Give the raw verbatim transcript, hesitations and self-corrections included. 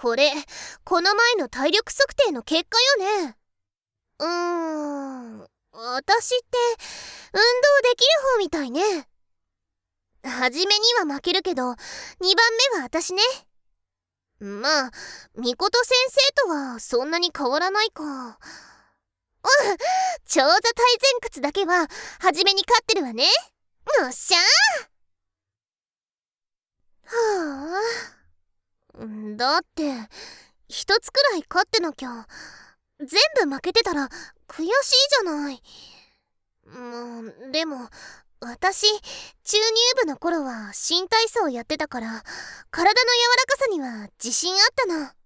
これ、この前の体力測定の結果よね。うーん、私って運動できる方みたいね。初めには負けるけど、にばんめは私ね。まあ、みこと先生とはそんなに変わらないか。うん、長座体前屈だけは初めに勝ってるわね。よっしゃー。はあ。だって、一つくらい勝ってなきゃ。全部負けてたら悔しいじゃない。もう、でも、私、中入部の頃は新体操やってたから、体の柔らかさには自信あったの。